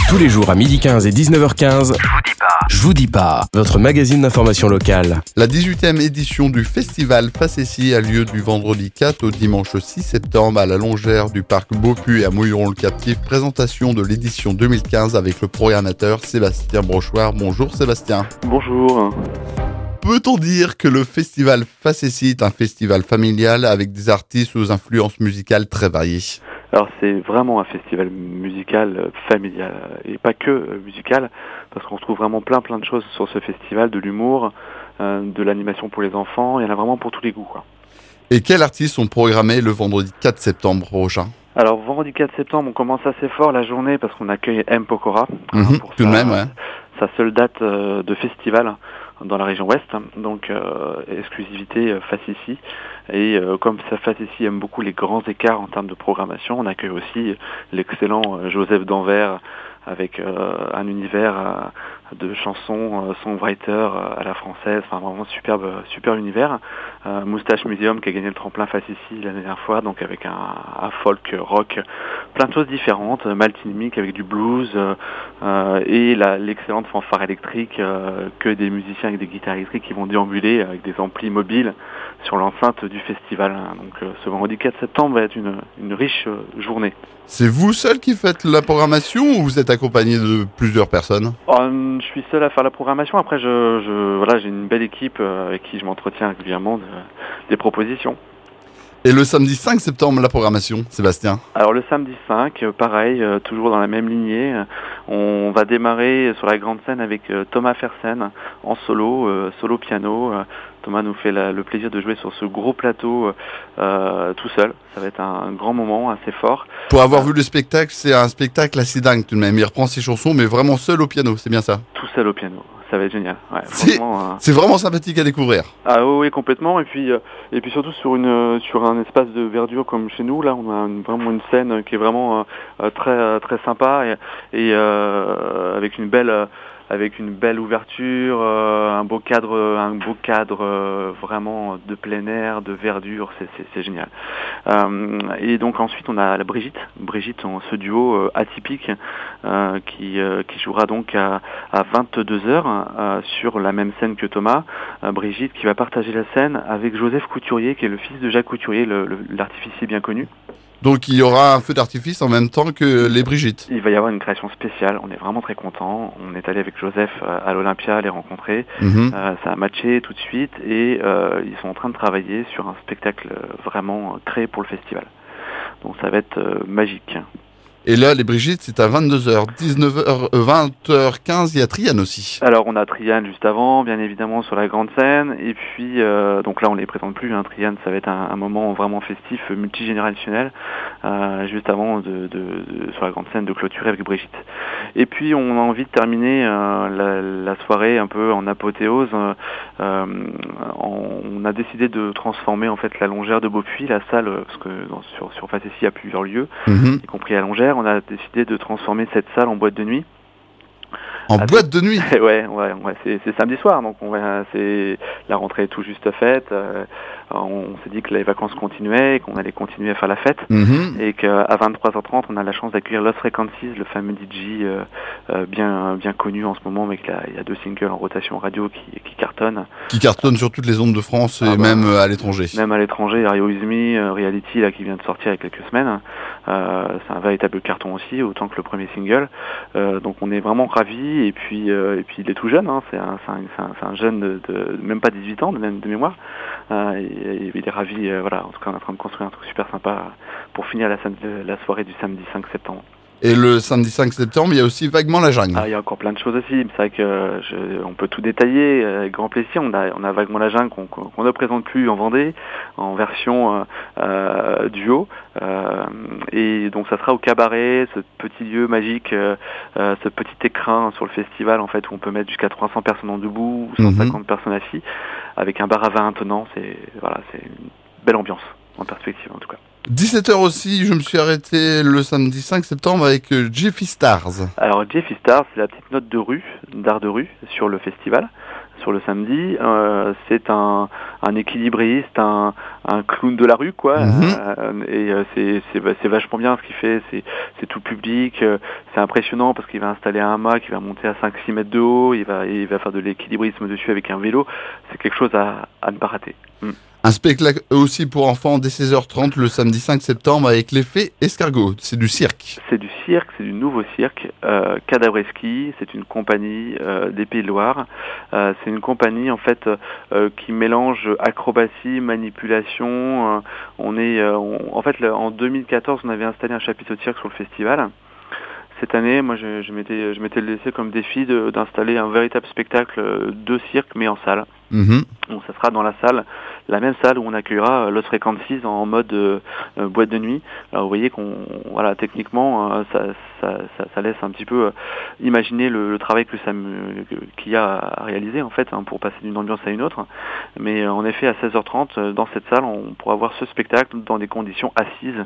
Tous les jours à 12h15 et 19h15, Je vous dis pas, votre magazine d'information locale. La 18e édition du festival Facessis a lieu du vendredi 4 au dimanche 6 septembre à la longère du parc Beaupuy à Mouilleron-le-Captif. Présentation de l'édition 2015 avec le programmateur Sébastien Brochoir. Bonjour Sébastien. Bonjour. Peut-on dire que le festival Facessis est un festival familial avec des artistes aux influences musicales très variées? Alors c'est vraiment un festival musical familial et pas que musical, parce qu'on retrouve vraiment plein de choses sur ce festival, de l'humour, de l'animation pour les enfants, il y en a vraiment pour tous les goûts, quoi. Et quels artistes sont programmés le vendredi 4 septembre prochain? Alors vendredi 4 septembre, on commence assez fort la journée parce qu'on accueille M. Pokora pour tout de même, ouais. sa seule date de festival dans la région ouest, donc exclusivité Facessis. Et comme Facessis aime beaucoup les grands écarts en termes de programmation, on accueille aussi l'excellent Joseph d'Anvers avec un univers de chansons, songwriter à la française, enfin vraiment superbe univers. Moustache Museum qui a gagné le tremplin Facessis la dernière fois, donc avec un folk rock, plein de choses différentes, Maltinimique avec du blues et l'excellente fanfare électrique que des musiciens avec des guitares électriques qui vont déambuler avec des amplis mobiles sur l'enceinte du festival. Donc ce vendredi 4 septembre va être une riche journée. C'est vous seul qui faites la programmation ou vous êtes accompagné de plusieurs personnes? Je suis seul à faire la programmation. Après, j'ai une belle équipe avec qui je m'entretiens régulièrement des propositions. Et le samedi 5 septembre, la programmation, Sébastien? Alors le samedi 5, pareil, toujours dans la même lignée. On va démarrer sur la grande scène avec Thomas Fersen en solo piano. Thomas nous fait le plaisir de jouer sur ce gros plateau tout seul. Ça va être un grand moment, assez fort. Pour avoir vu le spectacle, c'est un spectacle assez dingue tout de même. Il reprend ses chansons, mais vraiment seul au piano, c'est bien ça? Tout seul au piano. Ça va être génial. Ouais, c'est vraiment sympathique à découvrir. Ah oui, complètement. Et puis surtout sur un espace de verdure comme chez nous, là, on a vraiment une scène qui est vraiment très sympa et avec une belle ouverture, un beau cadre vraiment de plein air, de verdure, c'est génial. Et donc ensuite on a la Brigitte, ce duo atypique qui jouera donc à 22h sur la même scène que Thomas. Brigitte qui va partager la scène avec Joseph Couturier, qui est le fils de Jacques Couturier, l'artificier bien connu. Donc il y aura un feu d'artifice en même temps que les Brigitte. Il va y avoir une création spéciale, on est vraiment très contents. On est allé avec Joseph à l'Olympia les rencontrer, ça a matché tout de suite et ils sont en train de travailler sur un spectacle vraiment créé pour le festival. Donc ça va être magique. Et là, les Brigitte, c'est à 22h, 19h, 20h15, il y a Triane aussi. Alors, on a Triane juste avant, bien évidemment, sur la grande scène. Et puis, donc là, on les présente plus. Triane, ça va être un moment vraiment festif, multigénérationnel, juste avant sur la grande scène de clôturer avec Brigitte. Et puis, on a envie de terminer la soirée un peu en apothéose. On a décidé de transformer en fait la longère de Beaupuy, la salle, parce que sur Facessis, il y a plusieurs lieux, y compris la longère. On a décidé de transformer cette salle en boîte de nuit. Boîte de nuit? Ouais, c'est samedi soir, donc c'est la rentrée est tout juste faite. On s'est dit que les vacances continuaient, qu'on allait continuer à faire la fête, et qu'à 23h30, on a la chance d'accueillir Lost Frequencies, le fameux DJ bien connu en ce moment, mais il y a 2 singles en rotation radio qui cartonnent. Qui cartonnent sur toutes les ondes de France et même à l'étranger. Même à l'étranger, Are You With Me, Reality, là, qui vient de sortir il y a quelques semaines. C'est un véritable carton aussi, autant que le premier single. Donc on est vraiment ravis, et puis il est tout jeune, c'est un jeune de même pas 18 ans de mémoire. Et il est ravi, voilà, en tout cas on est en train de construire un truc super sympa pour finir la soirée du samedi 5 septembre. Et le samedi 5 septembre, il y a aussi Vaguement la Jungle. Il y a encore plein de choses aussi, c'est vrai que on peut tout détailler avec grand plaisir. On a Vaguement la Jungle qu'on ne présente plus en Vendée, en version duo. Et donc ça sera au Cabaret, ce petit lieu magique, ce petit écrin sur le festival en fait où on peut mettre jusqu'à 300 personnes en debout, 150 personnes assis, avec un bar à vin attenant. C'est une belle ambiance en perspective en tout cas. 17h aussi, je me suis arrêté le samedi 5 septembre avec Jeffy Stars. Alors Jeffy Stars, c'est la petite note d'art de rue sur le festival, sur le samedi. C'est un équilibriste, un un clown de la rue, quoi. C'est vachement bien ce qu'il fait. C'est tout public. C'est impressionnant parce qu'il va installer un mât qui va monter à 5-6 mètres de haut. Il va faire de l'équilibrisme dessus avec un vélo. C'est quelque chose à ne pas rater. Un spectacle aussi pour enfants dès 16h30 le samedi 5 septembre avec l'effet escargot. C'est du cirque. C'est du cirque, c'est du nouveau cirque. Cadavreski, c'est une compagnie des Pays de Loire. C'est une compagnie en fait qui mélange acrobatie, manipulation. En fait, en 2014, on avait installé un chapiteau de cirque sur le festival. Cette année, moi, je m'étais laissé comme défi d'installer un véritable spectacle de cirque, mais en salle. Donc, ça sera dans la même salle où on accueillera Los Frequencies en mode boîte de nuit. Alors, vous voyez techniquement, ça laisse un petit peu imaginer le travail qu'il y a à réaliser, en fait, pour passer d'une ambiance à une autre. Mais en effet, à 16h30, dans cette salle, on pourra voir ce spectacle dans des conditions assises,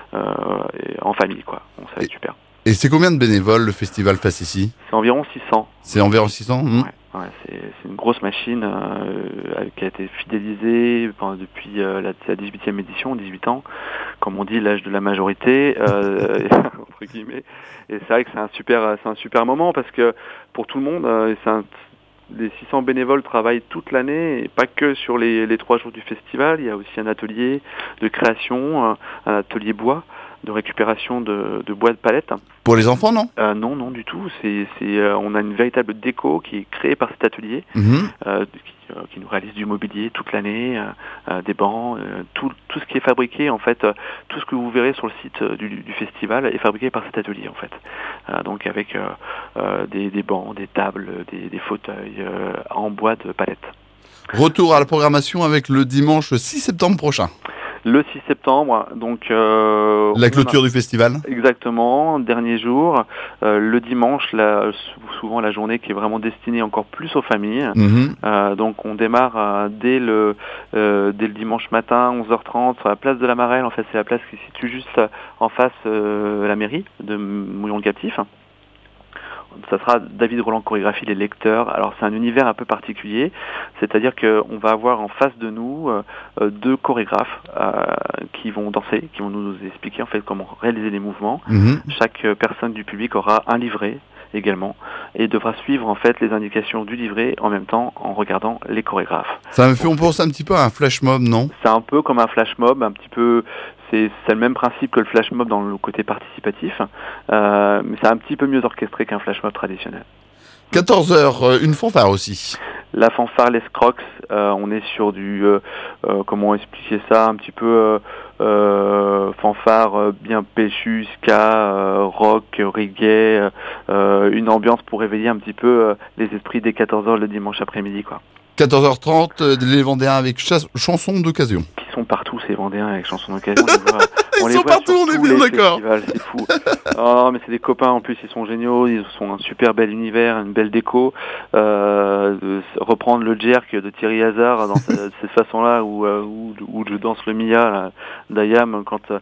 en famille, quoi. Donc, ça va être super. Et c'est combien de bénévoles le festival Facessi ? C'est environ 600. C'est environ 600 Ouais, c'est une grosse machine qui a été fidélisée depuis la 18e édition, 18 ans, comme on dit, l'âge de la majorité, entre guillemets. Et c'est vrai que c'est un super moment parce que pour tout le monde, les 600 bénévoles travaillent toute l'année et pas que sur les 3 jours du festival. Il y a aussi un atelier de création, un atelier bois, de récupération de bois de palette. Pour les enfants, non ? Non, du tout. On a une véritable déco qui est créée par cet atelier, qui nous réalise du mobilier toute l'année, des bancs, tout ce qui est fabriqué, en fait, tout ce que vous verrez sur le site du festival est fabriqué par cet atelier, en fait. Donc avec des bancs, des tables, des fauteuils en bois de palette. Retour à la programmation avec le dimanche 6 septembre prochain. Le 6 septembre, donc... la clôture du festival. Exactement, dernier jour. Le dimanche, souvent la journée qui est vraiment destinée encore plus aux familles. Donc on démarre dès le dimanche matin, 11h30, sur la place de la Marelle. En fait, c'est la place qui se situe juste en face la mairie de Mouillon-le-Captif. Ça sera David Roland chorégraphie les lecteurs. Alors c'est un univers un peu particulier, c'est-à-dire qu'on va avoir en face de nous 2 chorégraphes qui vont danser, qui vont nous expliquer en fait comment réaliser les mouvements. Chaque personne du public aura un livret également et devra suivre en fait les indications du livret en même temps en regardant les chorégraphes. Ça me fait penser un petit peu à un flash mob, non ? C'est un peu comme un flash mob, un petit peu. C'est le même principe que le flash mob dans le côté participatif, mais c'est un petit peu mieux orchestré qu'un flash mob traditionnel. 14h, une fanfare aussi. La fanfare Les Crocs, on est sur du, comment expliquer ça, un petit peu fanfare bien péchu, ska, rock, reggae, une ambiance pour réveiller un petit peu les esprits dès 14h le dimanche après-midi, quoi. 14h30, les Vendéens avec chansons d'occasion. Qui sont partout ces Vendéens avec chansons d'occasion. Ils sont partout, on est bien d'accord. C'est fou. Oh, mais c'est des copains en plus, ils sont géniaux, ils ont un super bel univers, une belle déco. Reprendre le jerk de Thierry Hazard dans cette façon-là où je danse le Mia d'Ayam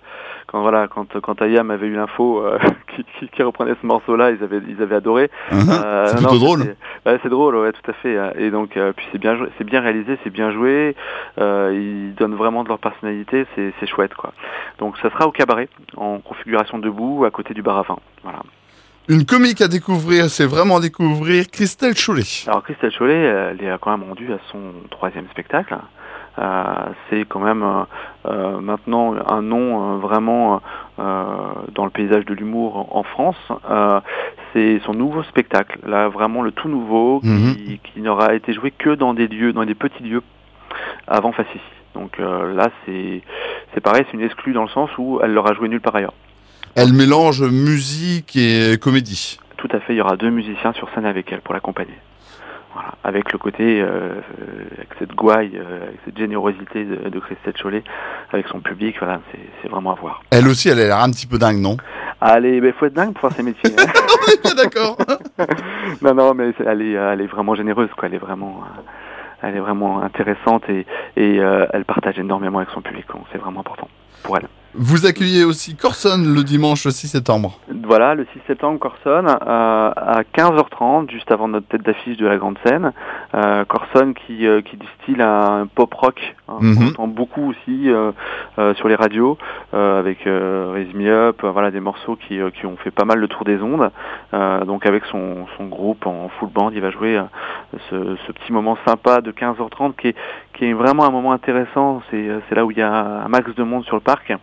quand Ayam avait eu l'info qui reprenait ce morceau-là, ils avaient adoré. C'est plutôt drôle. C'est drôle, ouais, tout à fait. Et donc puis c'est bien réalisé, c'est bien joué. Ils donnent vraiment de leur personnalité, c'est chouette, quoi. Donc ça sera au cabaret en configuration debout à côté du bar à vin. Voilà. Une comique à découvrir, c'est vraiment à découvrir, Christelle Chollet. Alors Christelle Chollet, elle est quand même rendue à son 3e spectacle. C'est quand même maintenant un nom vraiment dans le paysage de l'humour en France. C'est son nouveau spectacle, là vraiment le tout nouveau, qui n'aura été joué que dans des petits lieux avant Facessi. Donc là c'est pareil, c'est une exclue dans le sens où elle l'aura joué nulle part ailleurs. Elle mélange musique et comédie. Tout à fait, il y aura 2 musiciens sur scène avec elle pour l'accompagner. Voilà, avec le côté, avec cette gouaille, avec cette générosité de Christelle Chollet, avec son public, voilà, c'est vraiment à voir. Elle aussi, elle a l'air un petit peu dingue, non ? Allez, faut être dingue pour faire ses métiers. Hein. On est bien d'accord. Non, mais elle est vraiment généreuse, quoi. Elle est vraiment intéressante et elle partage énormément avec son public. Donc c'est vraiment important pour elle. Vous accueillez aussi Corsonne le dimanche 6 septembre. Voilà, le 6 septembre, Corsonne, à 15h30, juste avant notre tête d'affiche de la grande scène. Corsonne qui distille un pop-rock, qu'on entend beaucoup aussi sur les radios, avec Raise Me Up, voilà, des morceaux qui ont fait pas mal le tour des ondes. Donc avec son groupe en full band, il va jouer ce petit moment sympa de 15h30 qui est vraiment un moment intéressant. C'est là où il y a un max de monde sur le parc.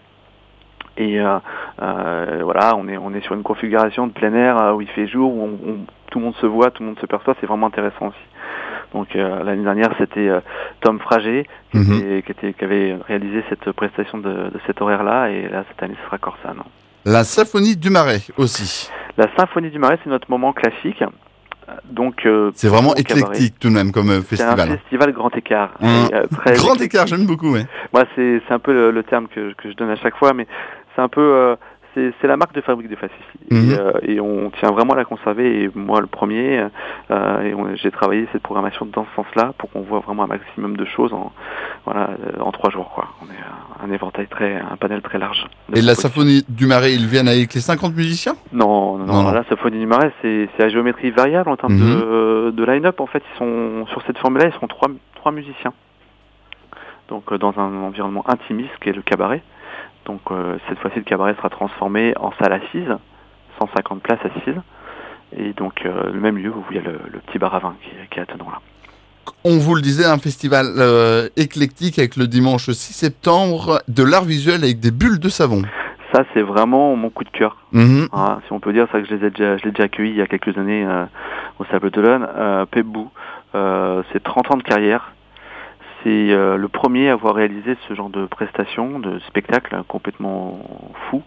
Et voilà, on est sur une configuration de plein air où il fait jour, où tout le monde se voit, tout le monde se perçoit, c'est vraiment intéressant aussi. Donc l'année dernière, c'était Tom Frager qui avait réalisé cette prestation de cet horaire-là, et là cette année, ce sera Corsonne. La Symphonie du Marais aussi. La Symphonie du Marais, c'est notre moment classique. Donc c'est vraiment éclectique tout de même comme festival. C'est un festival grand écart. Très grand écart, j'aime beaucoup. Ouais. Moi, c'est un peu le terme que je donne à chaque fois, mais c'est un peu c'est la marque de fabrique de Facessi. Et on tient vraiment à la conserver, et moi le premier. J'ai travaillé cette programmation dans ce sens-là pour qu'on voit vraiment un maximum de choses en 3 jours, quoi. On est un éventail un panel très large. Et la Symphonie du Marais, ils viennent avec les 50 musiciens ? Non. La Symphonie du Marais, c'est à géométrie variable en termes de line-up. En fait, ils sont sur cette formule-là, ils seront 3 musiciens. Donc dans un environnement intimiste qui est le cabaret. Donc cette fois-ci, le cabaret sera transformé en salle assise, 150 places assises, et donc le même lieu où il y a le petit bar à vin qui est attenant là. On vous le disait, un festival éclectique avec le dimanche 6 septembre, de l'art visuel avec des bulles de savon. Ça, c'est vraiment mon coup de cœur. Si on peut dire, ça que je l'ai déjà accueilli il y a quelques années au Sable d'Olonne. Pepbou, c'est 30 ans de carrière. C'est le premier à avoir réalisé ce genre de prestation, de spectacle complètement fou.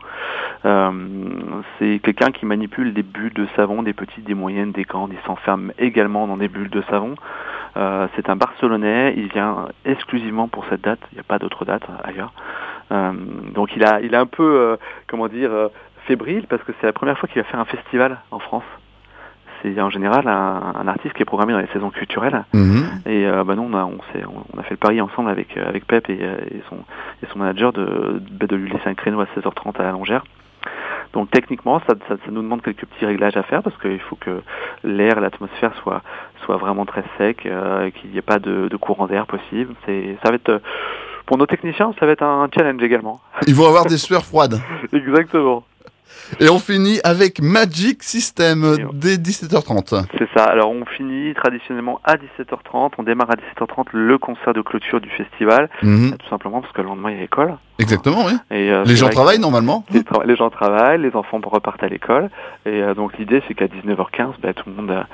C'est quelqu'un qui manipule des bulles de savon, des petites, des moyennes, des grandes. Il s'enferme également dans des bulles de savon. C'est un Barcelonais. Il vient exclusivement pour cette date. Il n'y a pas d'autre date ailleurs. Donc il est un peu, fébrile, parce que c'est la première fois qu'il va faire un festival en France. C'est en général un artiste qui est programmé dans les saisons culturelles. Et nous, on a fait le pari ensemble avec Pep et son manager de lui laisser un créneau à 16h30 à la Longère. Donc techniquement, ça nous demande quelques petits réglages à faire, parce qu'il faut que l'air et l'atmosphère soient vraiment très secs, qu'il n'y ait pas de courant d'air possible. Ça va être, pour nos techniciens, ça va être un challenge également. Ils vont avoir des sueurs froides. Exactement. Et on finit avec Magic System dès 17h30. C'est ça. Alors on finit traditionnellement à 17h30. On démarre à 17h30 le concert de clôture du festival. Tout simplement parce que le lendemain il y a l'école. Exactement, oui. Et les gens travaillent normalement. Les gens travaillent, les enfants repartent à l'école. Et donc l'idée, c'est qu'à 19h15, tout le monde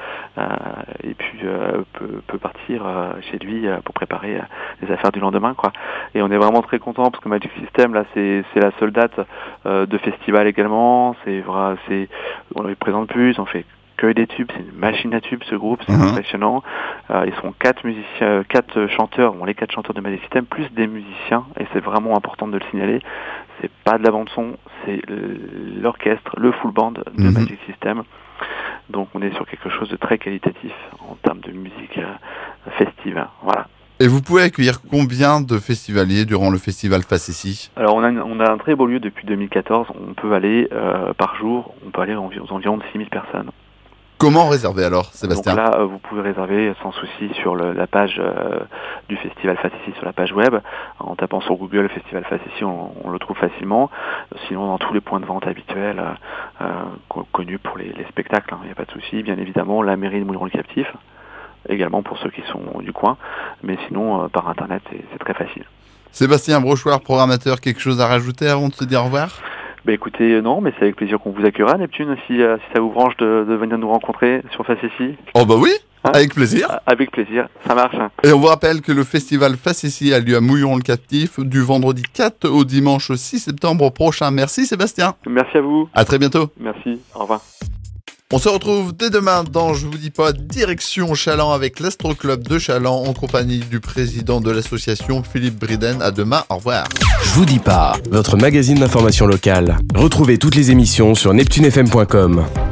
peut partir chez lui pour préparer les affaires du lendemain, quoi. Et on est vraiment très content, parce que Magic System, là, c'est la seule date de festival également. On les présente plus, on fait que des tubes, c'est une machine à tubes, ce groupe, c'est impressionnant. Ils sont 4 musiciens, 4 chanteurs, les 4 chanteurs de Magic System, plus des musiciens, et c'est vraiment important de le signaler. C'est pas de la bande son, c'est l'orchestre, le full band de Magic System. Donc on est sur quelque chose de très qualitatif en termes de musique festive. Voilà. Et vous pouvez accueillir combien de festivaliers durant le festival Facessi ? Alors on a un très beau lieu depuis 2014. On peut aller par jour, aux environs de 6000 personnes. Comment réserver alors, Sébastien ? Donc là, vous pouvez réserver sans souci sur la page du Festival Facessi, sur la page web. En tapant sur Google Festival Facessi, on le trouve facilement. Sinon, dans tous les points de vente habituels connus pour les spectacles, il n'y a pas de souci. Bien évidemment, la mairie de Mouilleron-le-Captif, également pour ceux qui sont du coin. Mais sinon, par Internet, c'est très facile. Sébastien Brochoir, programmateur, quelque chose à rajouter avant de se dire au revoir ? Écoutez, non, mais c'est avec plaisir qu'on vous accueillera, Neptune, si ça vous branche de venir nous rencontrer sur Facessi. Oh bah oui, avec plaisir. Avec plaisir, ça marche. Et on vous rappelle que le festival Facessi a lieu à Mouilleron-le-Captif du vendredi 4 au dimanche 6 septembre prochain. Merci Sébastien. Merci à vous. À très bientôt. Merci, au revoir. On se retrouve dès demain dans Je vous dis pas, direction Chaland avec l'Astro Club de Chaland en compagnie du président de l'association Philippe Briden. À demain, au revoir. Je vous dis pas, votre magazine d'information locale. Retrouvez toutes les émissions sur neptunefm.com.